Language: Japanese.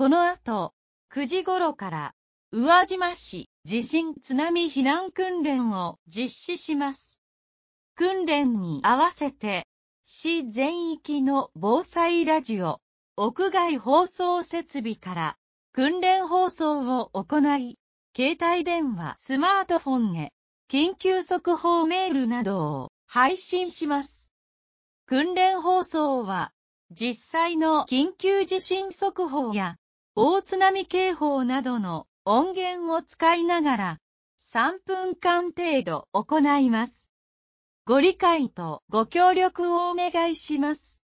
この後、9時頃から、宇和島市地震津波避難訓練を実施します。訓練に合わせて、市全域の防災ラジオ、屋外放送設備から訓練放送を行い、携帯電話、スマートフォンへ緊急速報メールなどを配信します。訓練放送は、実際の緊急地震速報や大津波警報などの音源を使いながら3分間程度行います。ご理解とご協力をお願いします。